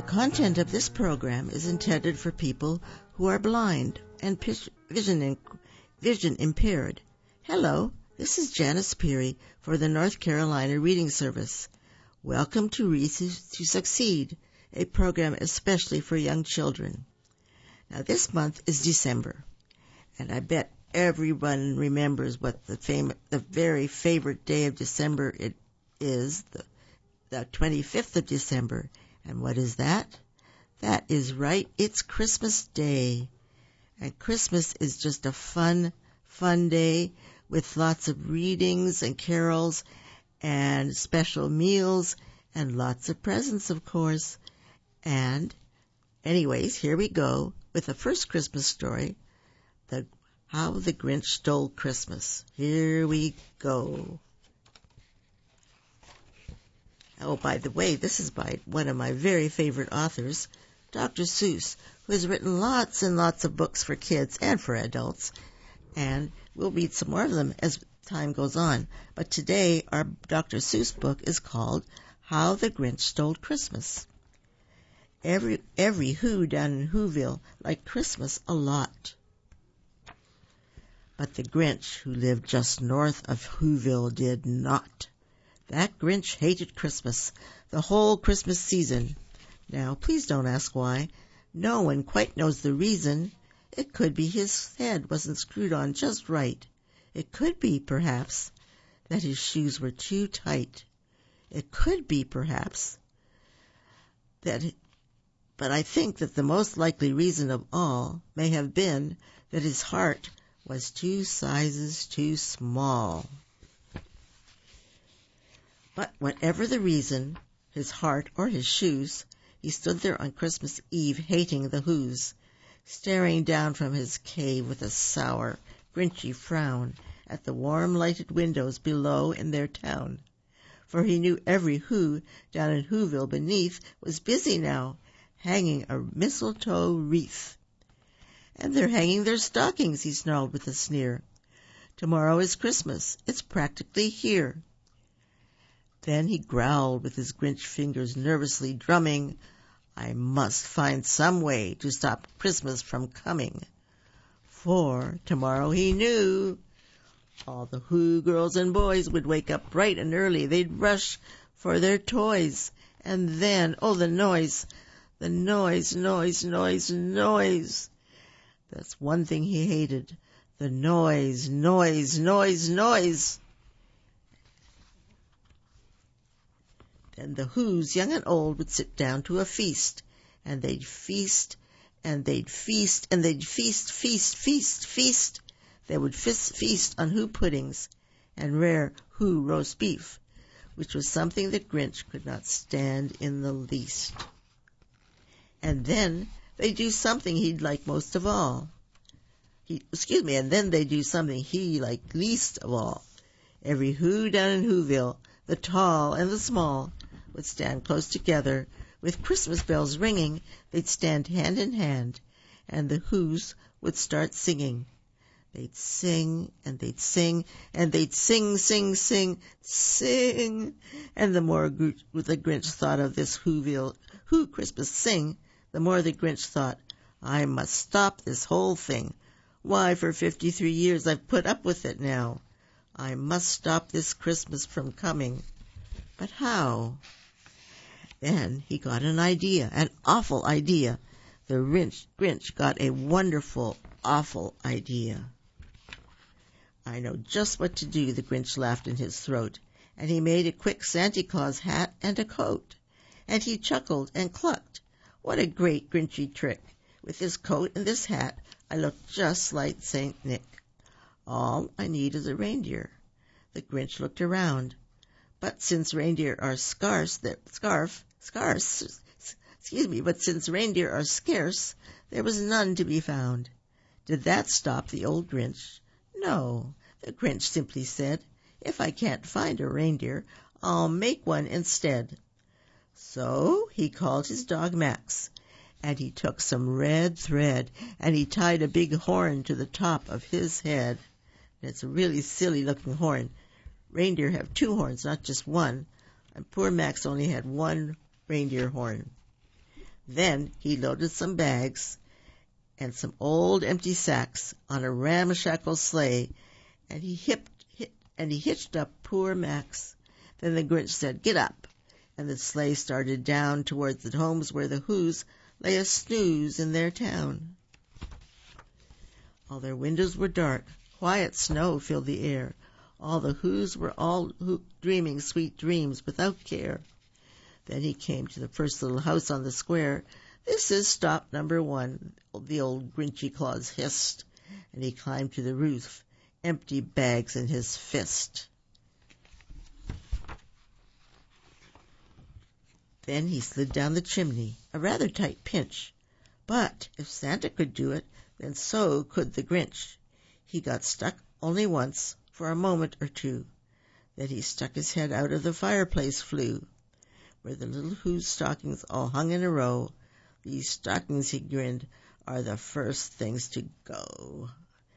content of this program is intended for people who are blind and vision impaired. Hello, this is Janice Peary for the North Carolina Reading Service. Welcome to Read to Succeed, a program especially for young children. Now this month is December, and I bet everyone remembers what the very favorite day of December it is, the 25th of December. And what is that? That is right, it's Christmas Day. And Christmas is just a fun day with lots of readings and carols and special meals and lots of presents, of course. And anyways, here we go with the first Christmas story, How the Grinch Stole Christmas. Here we go. Oh, by the way, this is by one of my very favorite authors, Dr. Seuss, who has written lots and lots of books for kids and for adults, and we'll read some more of them as time goes on. But today, our Dr. Seuss book is called How the Grinch Stole Christmas. Every Who down in Whoville liked Christmas a lot. But the Grinch, who lived just north of Whoville, did not. That Grinch hated Christmas, the whole Christmas season. Now, please don't ask why. No one quite knows the reason. It could be his head wasn't screwed on just right. It could be, perhaps, that his shoes were too tight. It could be, perhaps, but I think that the most likely reason of all may have been that his heart was 2 sizes too small. But whatever the reason, his heart or his shoes, he stood there on Christmas Eve hating the Whos, staring down from his cave with a sour, grinchy frown at the warm lighted windows below in their town. For he knew every Who down in Whoville beneath was busy now, hanging a mistletoe wreath. And they're hanging their stockings, he snarled with a sneer. Tomorrow is Christmas. It's practically here. Then he growled with his Grinch fingers nervously drumming, I must find some way to stop Christmas from coming. For tomorrow he knew all the Who girls and boys would wake up bright and early. They'd rush for their toys. And then, oh, the noise. That's one thing he hated. The noise. And the Whos, young and old, would sit down to a feast, and they'd feast, and they'd feast, and they'd feast. They would feast on Who puddings and rare Who roast beef, which was something that Grinch could not stand in the least. And then they'd do something he'd like most of all. And then they'd do something he liked least of all. Every Who down in Whoville, the tall and the small, would stand close together. With Christmas bells ringing, they'd stand hand in hand, and the Whos would start singing. They'd sing, and they'd sing, and they'd sing. And the more the Grinch thought of this Who Christmas sing, the more the Grinch thought, I must stop this whole thing. Why, for 53 years I've put up with it now. I must stop this Christmas from coming. But how? Then he got an idea, an awful idea. The Grinch got a wonderful, awful idea. I know just what to do, the Grinch laughed in his throat, and he made a quick Santa Claus hat and a coat. And he chuckled and clucked. What a great Grinchy trick. With this coat and this hat, I look just like Saint Nick. All I need is a reindeer. The Grinch looked around. But since reindeer are scarce, there was none to be found. Did that stop the old Grinch? No, the Grinch simply said, if I can't find a reindeer, I'll make one instead. So he called his dog Max, and he took some red thread, and he tied a big horn to the top of his head. It's a really silly-looking horn. Reindeer have 2 horns, not just one, and poor Max only had 1 reindeer horn. Then he loaded some bags and some old empty sacks on a ramshackle sleigh, and he hitched up poor Max. Then the Grinch said, "Get up," and the sleigh started down towards the homes where the Whos lay a snooze in their town. All their windows were dark, quiet snow filled the air. All the Whos were dreaming sweet dreams without care. Then he came to the first little house on the square. "This is stop number 1, the old Grinchy Claus hissed, and he climbed to the roof, empty bags in his fist. Then he slid down the chimney, a rather tight pinch. But if Santa could do it, then so could the Grinch. He got stuck only once, for a moment or two. Then he stuck his head out of the fireplace flue, where the little Whose stockings all hung in a row. "These stockings," he grinned, "are the first things to go."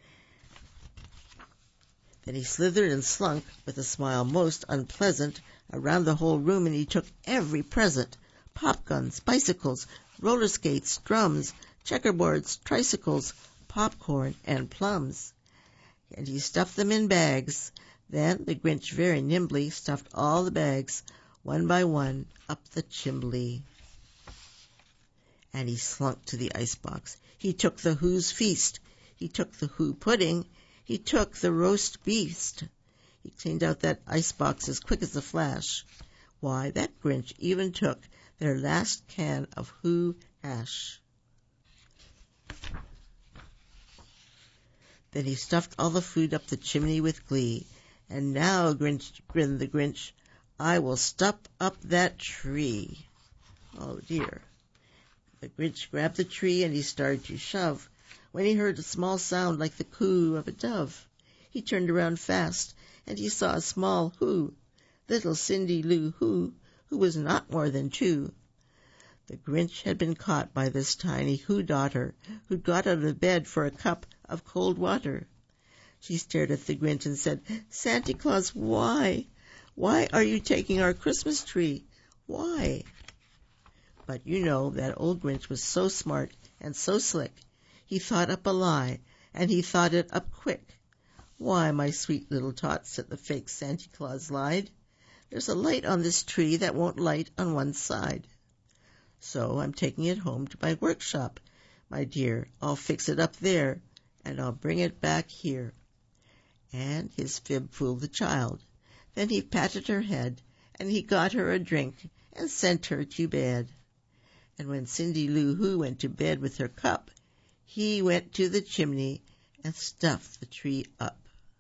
Then he slithered and slunk, with a smile most unpleasant, around the whole room, and he took every present: pop guns, bicycles, roller skates, drums, checkerboards, tricycles, popcorn, and plums. And he stuffed them in bags. Then the Grinch very nimbly stuffed all the bags, one by one, up the chimbley. And he slunk to the icebox. He took the Who's feast. He took the Who pudding. He took the roast beast. He cleaned out that icebox as quick as a flash. Why, that Grinch even took their last can of Who hash. Then he stuffed all the food up the chimney with glee. "And now," grinned the Grinch, "I will stuff up that tree." Oh, dear. The Grinch grabbed the tree and he started to shove, when he heard a small sound like the coo of a dove. He turned around fast, and he saw a small Who, little Cindy Lou Who was not more than 2. The Grinch had been caught by this tiny Who daughter, who'd got out of bed for a cup of cold water. She stared at the Grinch and said, "Santa Claus, why? Why are you taking our Christmas tree? Why?" But you know that old Grinch was so smart and so slick. He thought up a lie, and he thought it up quick. "Why, my sweet little tot," said the fake Santa Claus, lied. "There's a light on this tree that won't light on one side. So I'm taking it home to my workshop, my dear. I'll fix it up there, and I'll bring it back here." And his fib fooled the child. Then he patted her head, and he got her a drink, and sent her to bed. And when Cindy Lou Who went to bed with her cup, he went to the chimney and stuffed the tree up.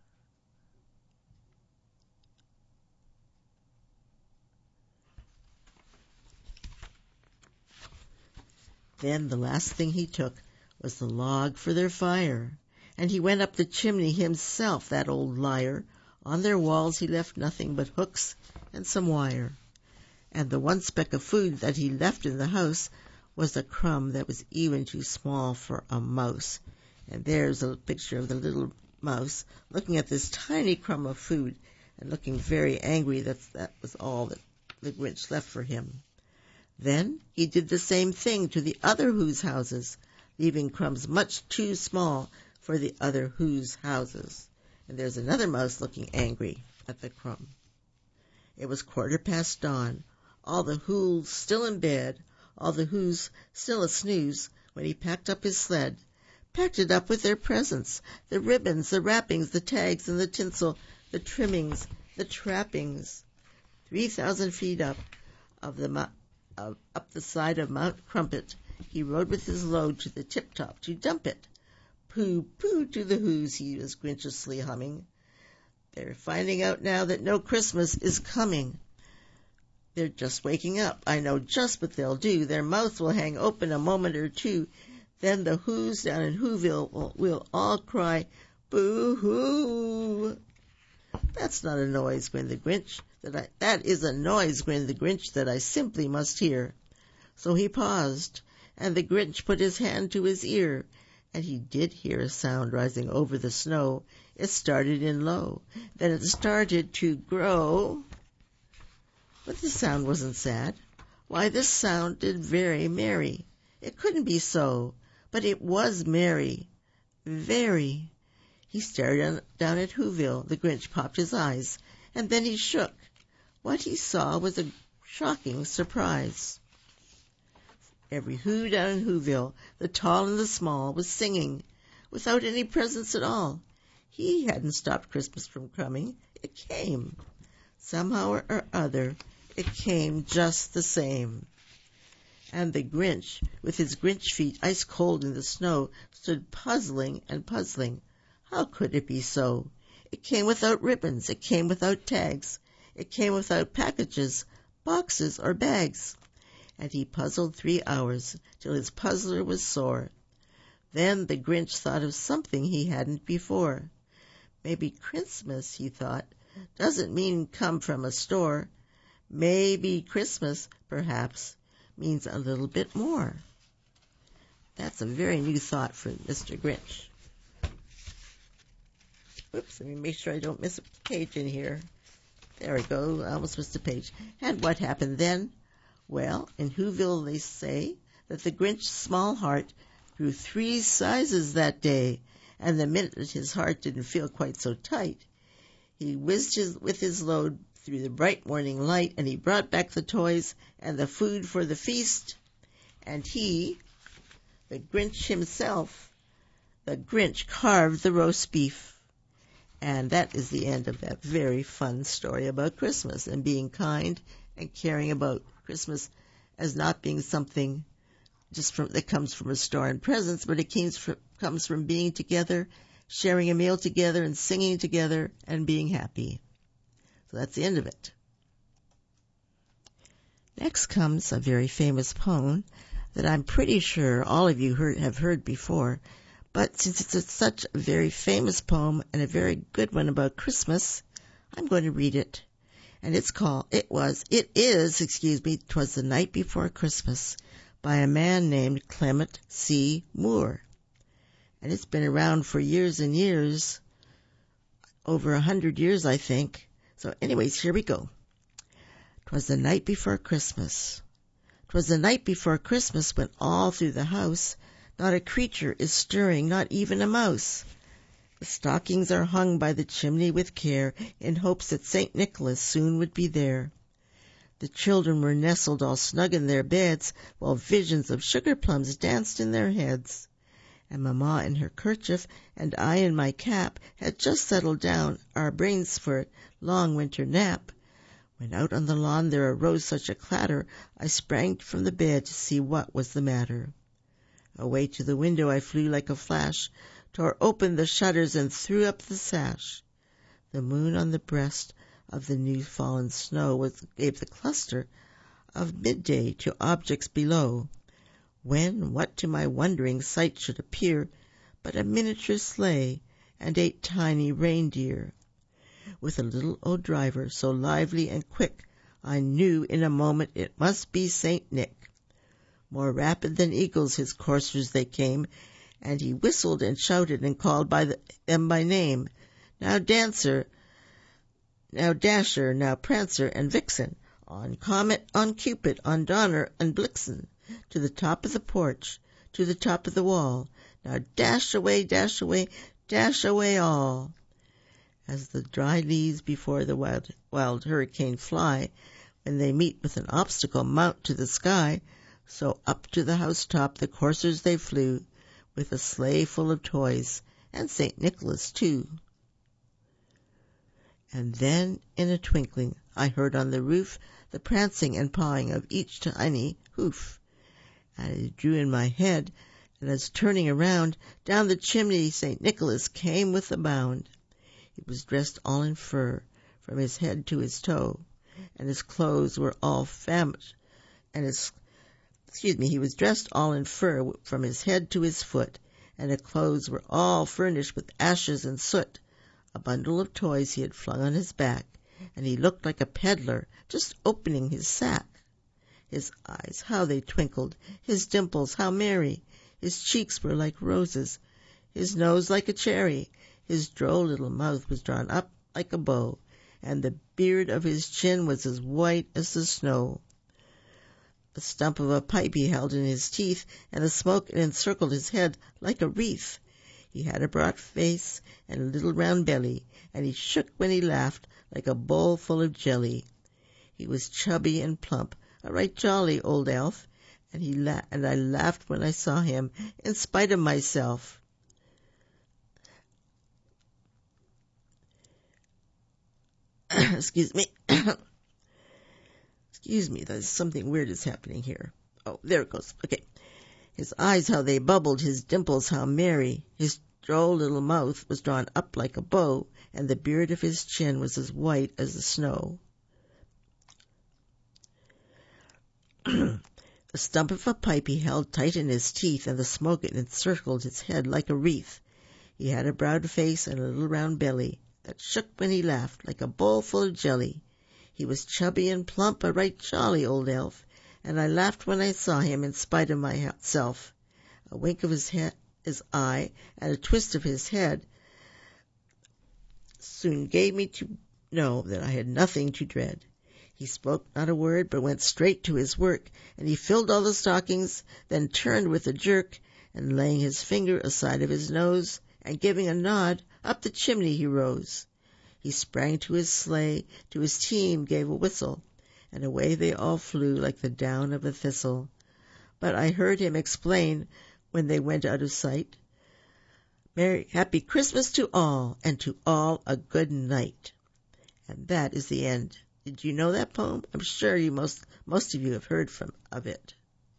Then the last thing he took was the log for their fire, and he went up the chimney himself, that old liar. On their walls he left nothing but hooks and some wire. And the one speck of food that he left in the house was a crumb that was even too small for a mouse. And there's a picture of the little mouse looking at this tiny crumb of food and looking very angry that was all that the Grinch left for him. Then he did the same thing to the other Who's houses, leaving crumbs much too small for the other Who's houses. And there's another mouse looking angry at the crumb. It was 1/4 dawn, all the Who's still in bed, all the Who's still a snooze, when he packed up his sled, packed it up with their presents, the ribbons, the wrappings, the tags, and the tinsel, the trimmings, the trappings. 3,000 feet up the side of Mount Crumpet, he rode with his load to the tip-top to dump it. "Pooh, pooh to the Who's," he was grinchiously humming. "They're finding out now that no Christmas is coming. They're just waking up. I know just what they'll do. Their mouths will hang open a moment or two. Then the Who's down in Whoville will all cry, 'Boo-hoo!'" "That's not a noise," grinned the Grinch. "That is a noise," grinned the Grinch, "that I simply must hear." So he paused, and the Grinch put his hand to his ear, and he did hear a sound rising over the snow. It started in low, then it started to grow. But the sound wasn't sad. Why, this sounded very merry. It couldn't be so, but it was merry. Very. He stared down at Whoville. The Grinch popped his eyes, and then he shook. What he saw was a shocking surprise. Every Who down in Whoville, the tall and the small, was singing, without any presents at all. He hadn't stopped Christmas from coming. It came. Somehow or other, it came just the same. And the Grinch, with his Grinch feet ice cold in the snow, stood puzzling and puzzling. How could it be so? It came without ribbons. It came without tags. It came without packages, boxes, or bags. And he puzzled 3 hours, till his puzzler was sore. Then the Grinch thought of something he hadn't before. Maybe Christmas, he thought, doesn't mean come from a store. Maybe Christmas, perhaps, means a little bit more. That's a very new thought for Mr. Grinch. Oops, let me make sure I don't miss a page in here. There we go, I almost missed a page. And what happened then? Well, in Whoville they say that the Grinch's small heart grew 3 sizes that day, and the minute his heart didn't feel quite so tight, he whizzed with his load through the bright morning light, and he brought back the toys and the food for the feast. And he, the Grinch himself, the Grinch carved the roast beef. And that is the end of that very fun story about Christmas and being kind and caring about Christmas as not being something that comes from a store and presents, but it comes from being together, sharing a meal together, and singing together, and being happy. So that's the end of it. Next comes a very famous poem that I'm pretty sure all of you have heard before, but since it's such a very famous poem and a very good one about Christmas, I'm going to read it. And it's called, 'Twas the Night Before Christmas, by a man named Clement C. Moore. And it's been around for years and years, over 100 years, I think. So anyways, here we go. 'Twas the night before Christmas. 'Twas the night before Christmas, when all through the house not a creature is stirring, not even a mouse. The stockings are hung by the chimney with care, in hopes that St. Nicholas soon would be there. The children were nestled all snug in their beds, while visions of sugar plums danced in their heads. And Mamma in her kerchief, and I in my cap, had just settled down our brains for a long winter nap, when out on the lawn there arose such a clatter, I sprang from the bed to see what was the matter. Away to the window I flew like a flash, tore open the shutters and threw up the sash. The moon on the breast of the new fallen snow gave the cluster of midday to objects below, when what to my wondering sight should appear but a miniature sleigh and 8 tiny reindeer. With a little old driver so lively and quick, I knew in a moment it must be Saint Nick. More rapid than eagles his coursers they came, and he whistled and shouted and called them by name. Now Dancer, now Dasher, now Prancer and Vixen, on Comet, on Cupid, on Donner and Blitzen, to the top of the porch, to the top of the wall. Now dash away, dash away, dash away all. As the dry leaves before the wild hurricane fly, when they meet with an obstacle mount to the sky, so up to the housetop the coursers they flew, with a sleigh full of toys, and St. Nicholas too. And then, in a twinkling, I heard on the roof the prancing and pawing of each tiny hoof. And I drew in my head, and as turning around, down the chimney St. Nicholas came with a bound. He was dressed all in fur, from his head to his toe, and his clothes were all he was dressed all in fur from his head to his foot, and his clothes were all furnished with ashes and soot. A bundle of toys he had flung on his back, and he looked like a peddler just opening his sack. His eyes, how they twinkled, his dimples, how merry, his cheeks were like roses, his nose like a cherry, his droll little mouth was drawn up like a bow, and the beard of his chin was as white as the snow. a stump of a pipe he held in his teeth, and the smoke encircled his head like a wreath. He had a broad face and a little round belly, and he shook when he laughed like a bowl full of jelly. He was chubby and plump, a right jolly old elf, and I laughed when I saw him, in spite of myself. Excuse me. Excuse me, there's something weird is happening here. Oh, there it goes. Okay. His eyes, how they bubbled, his dimples, how merry. His droll little mouth was drawn up like a bow, and the beard of his chin was as white as the snow. The stump of a pipe he held tight in his teeth, and the smoke encircled his head like a wreath. He had a broad face and a little round belly that shook when he laughed like a bowl full of jelly. He was chubby and plump, a right jolly old elf, and I laughed when I saw him in spite of myself. A wink of his eye and a twist of his head soon gave me to know that I had nothing to dread. He spoke not a word, but went straight to his work, and he filled all the stockings, then turned with a jerk, and laying his finger aside of his nose, and giving a nod, up the chimney he rose. He sprang to his sleigh, to his team gave a whistle, and away they all flew like the down of a thistle. But I heard him explain, when they went out of sight, Happy Christmas to all, and to all a good night. And that is the end. Did you know that poem? I'm sure most of you have heard of it.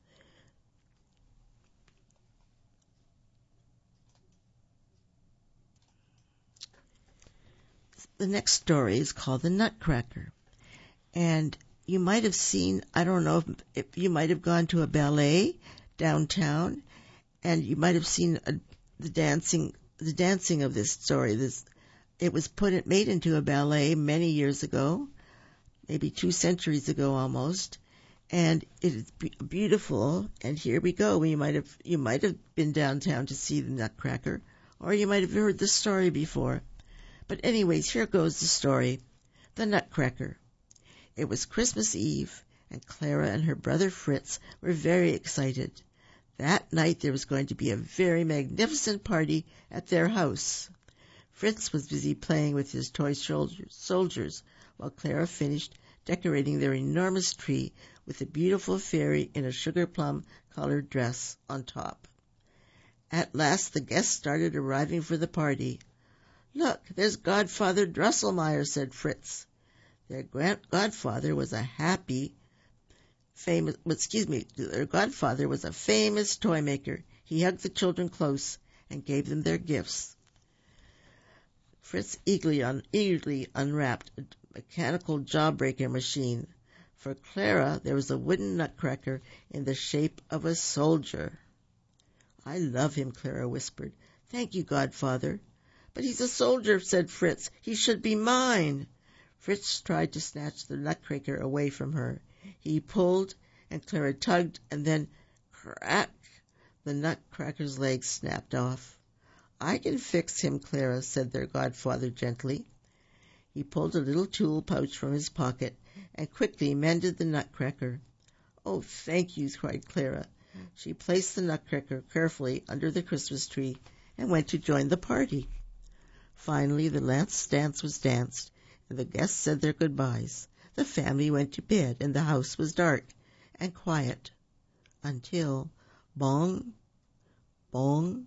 The next story is called The Nutcracker. And you might have seen, I don't know if you might have gone to a ballet downtown, and you might have seen the dancing of this story. It was made into a ballet many years ago, maybe 2 centuries ago almost, and it is beautiful. And here we go. You might have been downtown to see the Nutcracker, or you might have heard the story before. But anyways, here goes the story. The Nutcracker. It was Christmas Eve, and Clara and her brother Fritz were very excited. That night there was going to be a very magnificent party at their house. Fritz was busy playing with his toy soldiers, while Clara finished decorating their enormous tree with a beautiful fairy in a sugar-plum-colored dress on top. At last the guests started arriving for the party. "Look, there's Godfather Drosselmeyer," said Fritz. Their godfather was a famous toy maker. He hugged the children close and gave them their gifts. Fritz eagerly unwrapped a mechanical jawbreaker machine. For Clara, there was a wooden nutcracker in the shape of a soldier. "I love him," Clara whispered. "Thank you, Godfather." "But he's a soldier," said Fritz. "He should be mine." Fritz tried to snatch the nutcracker away from her. He pulled, and Clara tugged, and then, crack, the nutcracker's legs snapped off. "I can fix him, Clara," said their godfather gently. He pulled a little tool pouch from his pocket and quickly mended the nutcracker. "Oh, thank you," cried Clara. She placed the nutcracker carefully under the Christmas tree and went to join the party. Finally, the last dance was danced, and the guests said their goodbyes. The family went to bed, and the house was dark and quiet until bong, bong,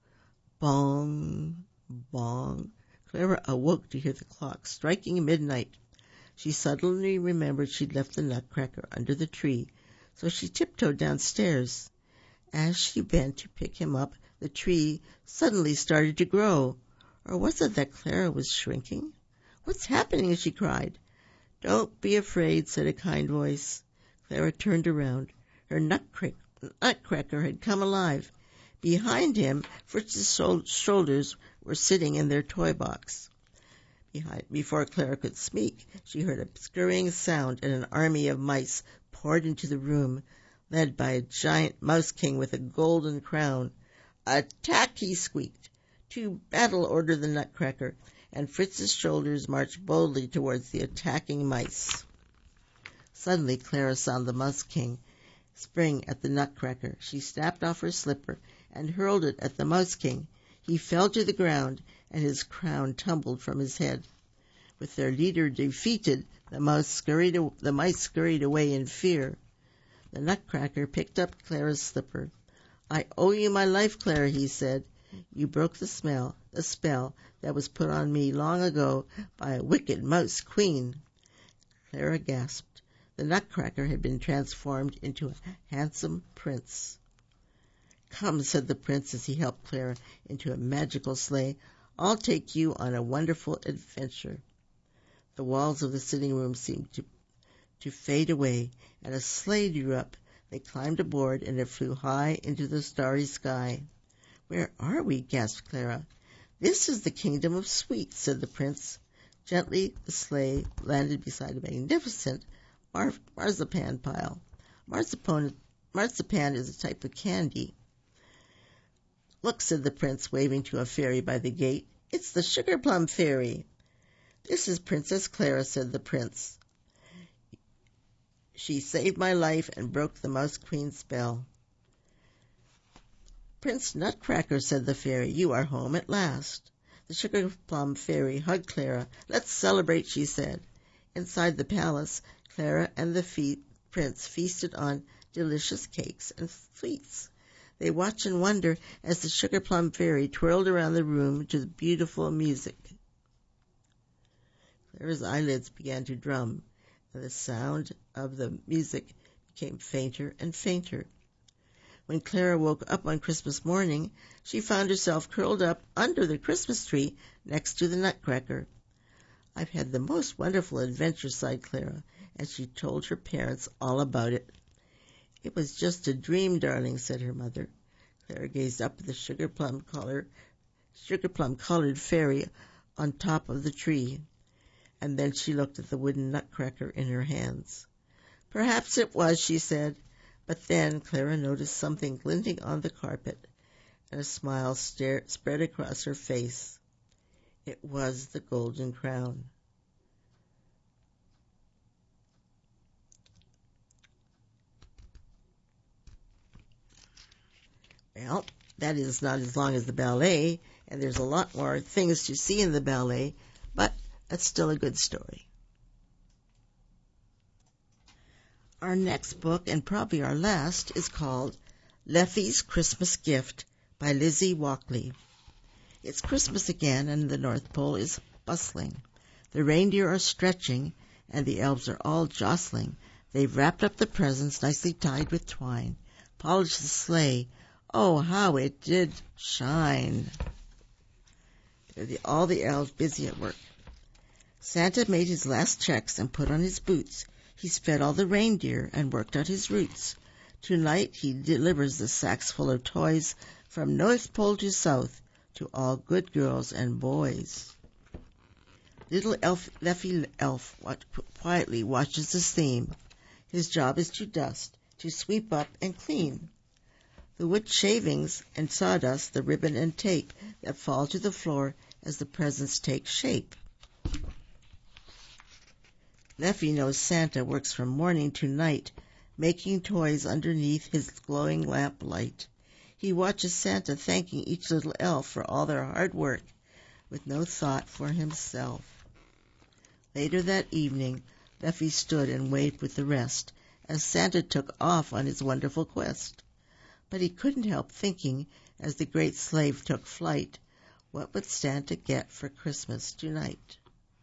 bong, bong. Clara awoke to hear the clock striking midnight. She suddenly remembered she'd left the nutcracker under the tree, so she tiptoed downstairs. As she bent to pick him up, the tree suddenly started to grow. Or was it that Clara was shrinking? "What's happening?" she cried. "Don't be afraid," said a kind voice. Clara turned around. Her nutcracker had come alive. Behind him, Fritz's shoulders were sitting in their toy box. Before Clara could speak, she heard a scurrying sound, and an army of mice poured into the room, led by a giant mouse king with a golden crown. "Attack!" he squeaked. "To battle!" ordered the nutcracker, and Fritz's shoulders marched boldly towards the attacking mice. Suddenly Clara saw the mouse king, sprang at the Nutcracker. She snapped off her slipper and hurled it at the Mouse King. He fell to the ground, and his crown tumbled from his head. With their leader defeated, the mice scurried away in fear. The Nutcracker picked up Clara's slipper. "I owe you my life, Clara," he said. "You broke the spell that was put on me long ago by a wicked Mouse Queen." Clara gasped. The Nutcracker had been transformed into a handsome prince. "Come," said the prince as he helped Clara into a magical sleigh. "I'll take you on a wonderful adventure." The walls of the sitting room seemed to fade away, and a sleigh drew up. They climbed aboard, and it flew high into the starry sky. "Where are we?" gasped Clara. "This is the Kingdom of Sweets," said the prince. Gently the sleigh landed beside a magnificent marzipan pile. Marzipan is a type of candy. "Look," said the prince, waving to a fairy by the gate. "It's the Sugar Plum Fairy." "This is Princess Clara," said the prince. "She saved my life and broke the Mouse Queen's spell." "Prince Nutcracker," said the fairy, "you are home at last." The Sugar Plum Fairy hugged Clara. "Let's celebrate," she said. Inside the palace, Clara and the prince feasted on delicious cakes and sweets. They watched in wonder as the Sugar Plum Fairy twirled around the room to the beautiful music. Clara's eyelids began to drum, and the sound of the music became fainter and fainter. When Clara woke up on Christmas morning, she found herself curled up under the Christmas tree next to the Nutcracker. "I've had the most wonderful adventure," sighed Clara, and she told her parents all about it. "It was just a dream, darling," said her mother. Clara gazed up at the sugar plum colored fairy on top of the tree, and then she looked at the wooden Nutcracker in her hands. "Perhaps it was," she said. But then Clara noticed something glinting on the carpet, and a smile spread across her face. It was the golden crown. Well, that is not as long as the ballet, and there's a lot more things to see in the ballet, but that's still a good story. Our next book, and probably our last, is called Leffie's Christmas Gift by Lizzie Walkley. It's Christmas again, and the North Pole is bustling. The reindeer are stretching, and the elves are all jostling. They've wrapped up the presents nicely tied with twine, polished the sleigh. Oh, how it did shine! All the elves busy at work. Santa made his last checks and put on his boots. He's fed all the reindeer and worked out his roots. Tonight he delivers the sacks full of toys from North Pole to South to all good girls and boys. Little Leffie Elf quietly watches the steam. His job is to dust, to sweep up and clean the wood shavings and sawdust, the ribbon and tape that fall to the floor as the presents take shape. Leffie knows Santa works from morning to night, making toys underneath his glowing lamp light. He watches Santa thanking each little elf for all their hard work, with no thought for himself. Later that evening, Leffie stood and waved with the rest as Santa took off on his wonderful quest. But he couldn't help thinking, as the great sleigh took flight, what would Santa get for Christmas tonight?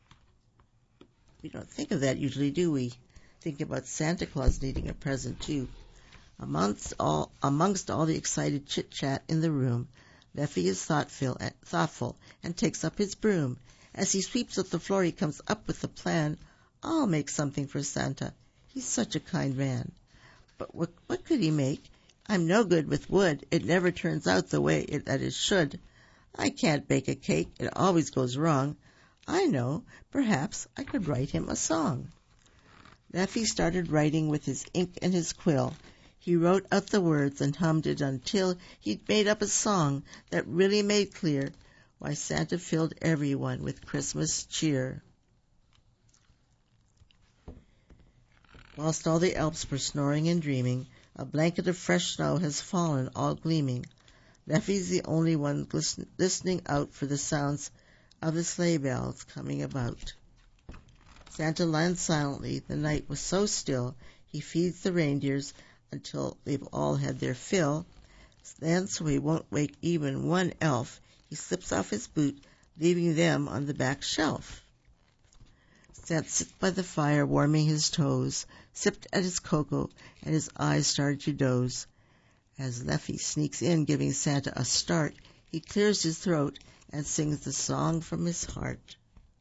We don't think of that usually, do we? Think about Santa Claus needing a present, too. Amongst all the excited chit-chat in the room, Leffie is thoughtful and takes up his broom. As he sweeps up the floor, he comes up with a plan. "I'll make something for Santa. He's such a kind man." But what could he make? "I'm no good with wood. It never turns out the way that it should. I can't bake a cake. It always goes wrong. I know. Perhaps I could write him a song." Leffie started writing with his ink and his quill. He wrote out the words and hummed it until he'd made up a song that really made clear why Santa filled everyone with Christmas cheer. Whilst all the elves were snoring and dreaming, A blanket of fresh snow has fallen, all gleaming. Leffie's the only one listening out for the sounds of the sleigh bells coming about. Santa lands silently. The night was so still. He feeds the reindeers until they've all had their fill. Then, so he won't wake even one elf, he slips off his boot, leaving them on the back shelf. Santa sits by the fire, warming his toes, sipped at his cocoa, and his eyes started to doze. As Leffie sneaks in, giving Santa a start, he clears his throat and sings the song from his heart.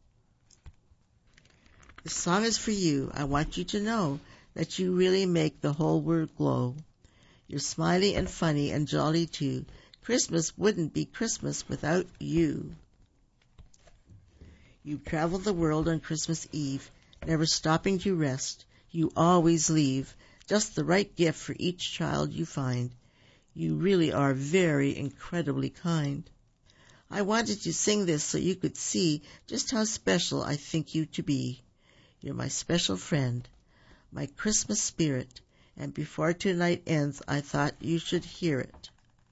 This song is for you. I want you to know that you really make the whole world glow. You're smiley and funny and jolly too. Christmas wouldn't be Christmas without you. You travel the world on Christmas Eve, never stopping to rest. You always leave just the right gift for each child you find. You really are very incredibly kind. I wanted to sing this so you could see just how special I think you to be. You're my special friend, my Christmas spirit, and before tonight ends, I thought you should hear it.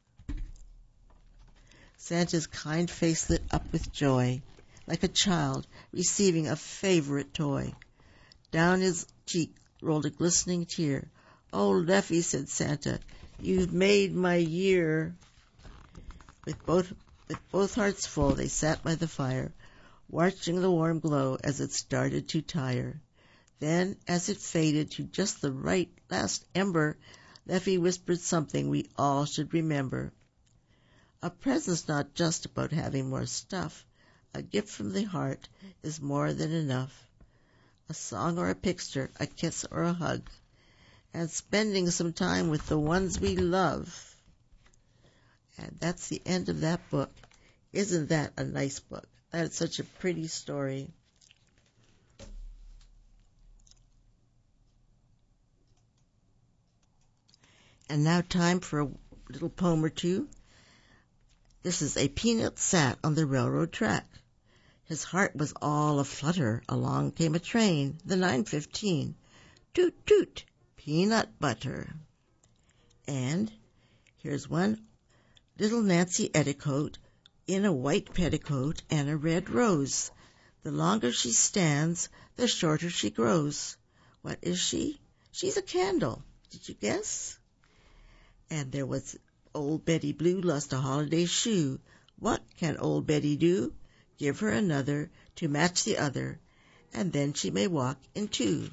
Santa's kind face lit up with joy, like a child receiving a favorite toy. Down his cheek rolled a glistening tear. "Oh, Leffie," said Santa, "you've made my year." With both hearts full, they sat by the fire, watching the warm glow as it started to tire. Then, as it faded to just the right last ember, Leffie whispered something we all should remember. A present's not just about having more stuff. A gift from the heart is more than enough. A song or a picture, a kiss or a hug, and spending some time with the ones we love. And that's the end of that book. Isn't that a nice book? That's such a pretty story. And now time for a little poem or two. This is A Peanut Sat on the Railroad Track. His heart was all a-flutter. Along came a train, the 9:15. Toot, toot, peanut butter. And here's one. Little Nancy Etticoat in a white petticoat and a red rose. The longer she stands, the shorter she grows. What is she? She's a candle. Did you guess? And there was Old Betty Blue lost a holiday shoe. What can Old Betty do? Give her another to match the other, and then she may walk in two.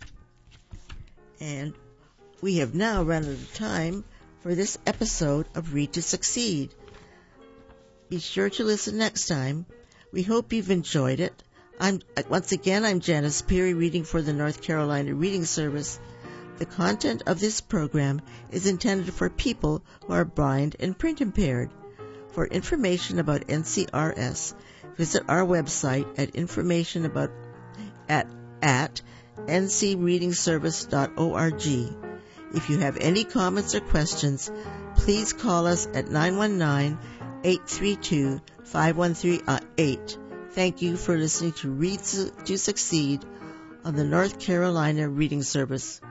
And we have now run out of time for this episode of Read to Succeed. Be sure to listen next time. We hope you've enjoyed it. I'm Janice Peary, reading for the North Carolina Reading Service. The content of this program is intended for people who are blind and print impaired. For information about NCRS, visit our website at ncreadingservice.org. If you have any comments or questions, please call us at 919-832-5138. Thank you for listening to Read to Succeed on the North Carolina Reading Service.